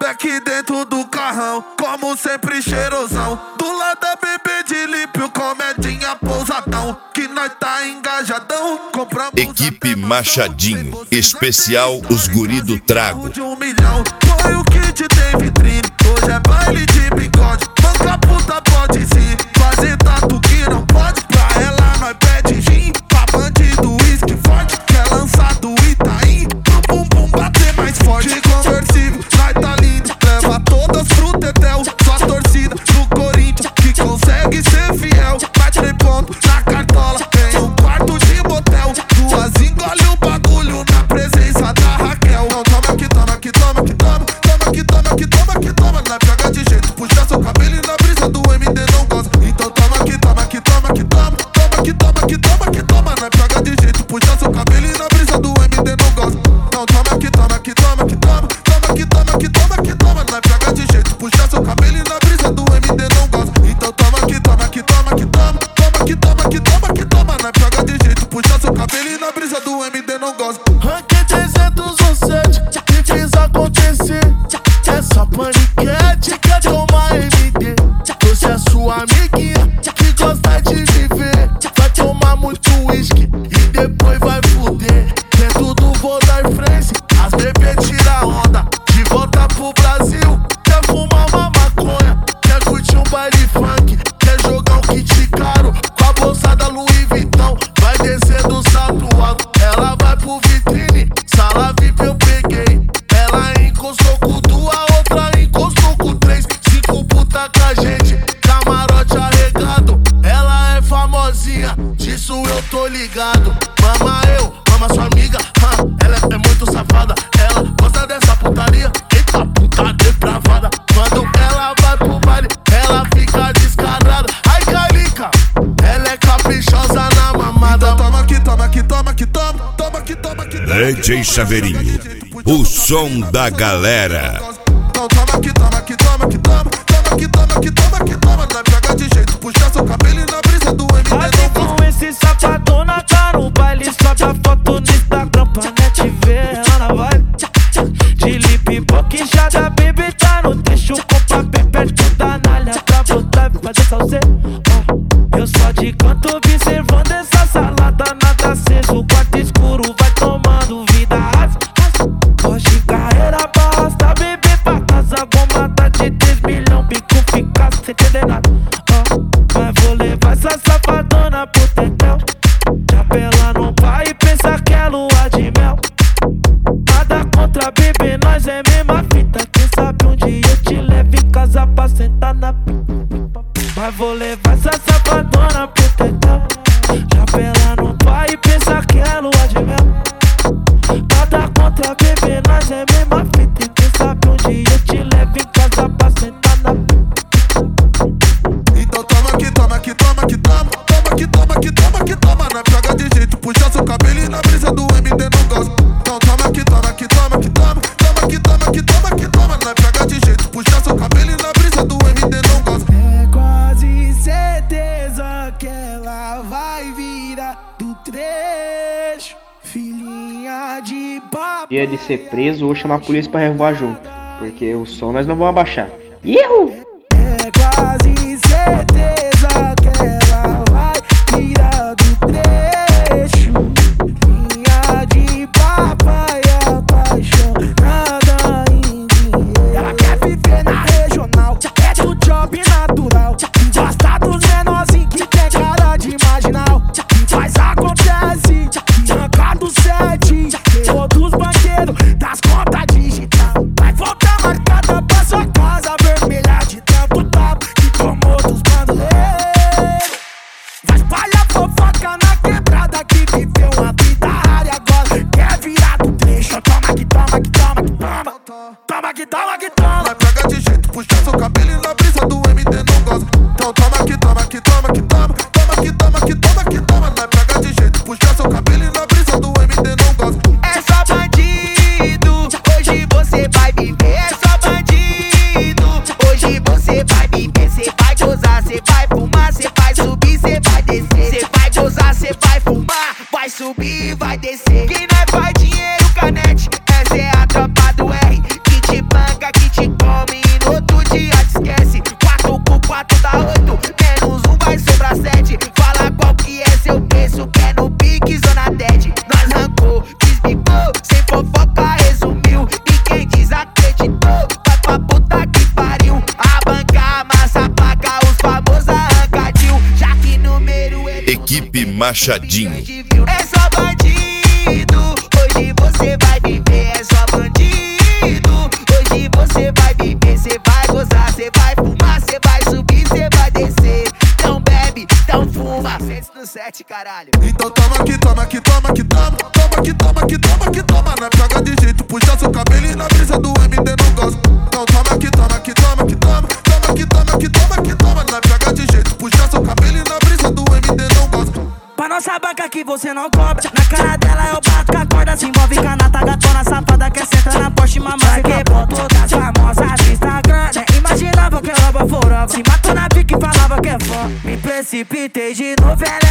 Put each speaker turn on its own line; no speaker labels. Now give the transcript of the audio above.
Beck dentro do carrão, como sempre cheirosão. Do lado da bebê de lípio, comedinha pousadão. Que nós tá engajadão, compramos.
Equipe Machadinho, especial Os Guri do Trago.
De 1 milhão, foi o kit tem vitrine. Hoje é baile de bigode, banca puta pode sim. Fazer tatu que não pode, pra ela nós pede gin. Pra bandido uísque forte, quer lançar do Itaim. Pro bumbum bater mais forte, de conversível, nós tá lindo. Leva todas pro tetel, só torcida do Corinthians que consegue ser fiel. Vai 3 pontos na cartola, tem um quarto de motel. 2 engole o bagulho na presença da Raquel. Não toma que toma, que toma, que toma. Toma que toma, que toma, que toma. Nós pega de jeito, puxa seu cabelo e na brisa do MD não gosta. Então toma que toma, que toma, que toma. Toma que toma, que toma, que toma. Nós pega de jeito, puxa seu cabelo e na brisa do MD não gosta. Então toma que toma, que toma, que toma. Toma que toma, que toma, que toma. Nós pega de jeito, puxa seu cabelo e na brisa do MD não gosta. Então toma que toma, que toma, que toma. Toma que toma, que toma, que toma. Nós pega de jeito, puxa seu cabelo e na brisa do MD não gosta.
Ranking 307, e fiz acontecer. Essa paniquete quer tomar MD. Você é sua amiguinha que gosta de viver. Vai tomar muito uísque e depois vai fuder. Dentro do Vodar France, as bebês tira onda. De volta pro Brasil, quer fumar uma maconha. Quer curtir um baile funk, quer jogar um kit caro. Com a bolsa da Louis Vuitton, vai descer do salto alto. Ela vai pro vitrine, sala VIP eu peguei. Ela encostou com 2, a outra encostou com 3. 5 puta com a gente, camarote arregado. Ela é famosinha, disso eu tô ligado. Mama eu, mama sua amiga, ela é muito safada. Ela gosta dessa putaria, eita puta depravada. Quando ela vai pro baile, ela fica descarada. Ai Calica, ela é caprichosa na mamada.
Então toma que toma, que toma, que toma. Toma que toma, que toma.
DJ Chaveirinho, o som da galera.
Então toma que toma, que toma, que toma. Toma que toma, que toma, que toma. Nós pega de jeito, puxa seu cabelo e na brisa do MD não gosta.
Com esse safadona tá no baile, sobe a foto no Instagram pra net ver ela na vibe. De lip boquejada, baby tá no trecho com papel perto da nalha pra botar e fazer salsê. Eu só de canto observando essa salada, nada aceso. O quarto escuro vai tomando vida rasa. Hoje carreira basta, bebê pra casa. Vou matar de 3 milhões, bico fica sem entender nada. Mas vou levar essa safadona pro tetel. Chapela no pai e pensa que é lua de mel. Nada contra bebê, nós é mesma fita. Quem sabe um dia eu te levo em casa pra sentar na pita. Mas vou levar essa safadona pro tetel. Chapela no pai e pensa que é lua de mel. Nada contra bebê, nós é mesma fita. Quem sabe um dia eu te levo em casa pra sentar na pita.
Então toma que toma, que toma, que toma. Toma que toma, que toma, que toma. Nós pega de jeito, puxa seu cabelo e na brisa do MD não gosta. Então toma que toma, que toma, que toma. Toma que toma, que toma, que toma. Nós pega de jeito, puxa seu cabelo e na brisa do MD não gosta.
É quase certeza que ela vai virar do trecho. Filhinha de papai.
Dia de ser preso ou chamar a polícia pra revoar junto, porque o som nós não vamos abaixar. Ihu!
É quase certeza que ela vai virar do trecho. Filhinha de papai apaixonada em dinheiro. Ela quer viver na regional, é do job natural. Gosta dos menorzinhos que tem cara de marginal. Mas acontece, tranca do 7. Todos banqueiros das contas digital. Vai voltar marcada pra sua casa vermelha de tanto tapa que tomou dos bandoleiros. Vai espalhar fofoca na quebrada que viveu uma vida rara agora quer virar do trecho. Toma que toma, que toma, que toma. Toma que toma, que toma.
Nós pega de jeito, puxa seu cabelo e na brisa do MD não gosta. Então toma que toma, que toma, que toma. Toma que toma, que toma, que toma. Nós pega de jeito, puxa seu cabelo e na brisa do MD não gosta.
É só bandido, hoje você vai viver. É só bandido, hoje você vai viver. Cê vai gozar, cê vai fumar, cê vai subir, cê vai descer. Cê vai gozar, cê vai fumar, vai subir e vai descer. Quem não é pai, dinheiro, canete, essa é a tropa do R. Que te banca, que te
Machadinho.
É só bandido, hoje você vai viver. É só bandido, hoje você vai viver. Cê vai gozar, cê vai fumar, cê vai subir, cê vai descer. Então bebe, então fuma, 107, caralho.
Então toma aqui, toma aqui, toma aqui, toma. Toma aqui, toma aqui, toma aqui, toma. Não é pega de jeito, puxa seu cabelo e na brisa do MD não gosta. Então toma aqui, toma aqui, toma aqui, toma. Toma aqui, toma aqui, toma aqui, toma. Não é pega de jeito, puxa seu cabelo e na brisa do MD não gosta.
Pra nossa banca que você não cobra. Na cara dela eu bato com a corda. Se envolve canata, gatona, safada. Quer sentar na Porsche, mamãe. Que botou das famosas do Instagram. Nem imaginava que ela baforava. Se matou na pique e falava que é fã. Me precipitei de novo, ela